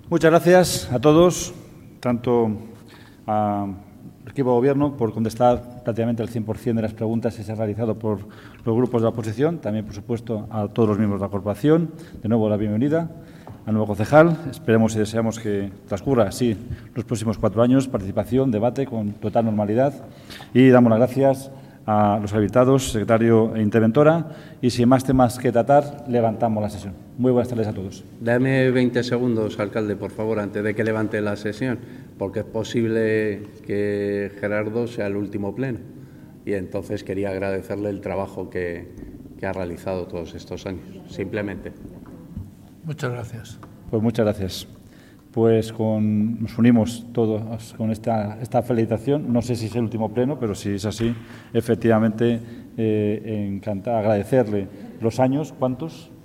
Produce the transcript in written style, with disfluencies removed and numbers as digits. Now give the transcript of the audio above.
Muchas gracias a todos, tanto al equipo de Gobierno, por contestar prácticamente el 100% de las preguntas que se han realizado por los grupos de la oposición, también, por supuesto, a todos los miembros de la corporación. De nuevo, la bienvenida al nuevo concejal. Esperemos y deseamos que transcurra así los próximos 4 años, participación, debate con total normalidad. Y damos las gracias a los habilitados, secretario e interventora, y sin más temas que tratar, levantamos la sesión. Muy buenas tardes a todos. Dame 20 segundos, alcalde, por favor, antes de que levante la sesión, porque es posible que Gerardo sea el último pleno. Y entonces quería agradecerle el trabajo que ha realizado todos estos años, simplemente. Muchas gracias. Pues muchas gracias. Pues nos unimos todos con esta felicitación. No sé si es el último pleno, pero si es así, efectivamente, agradecerle los años. ¿Cuántos?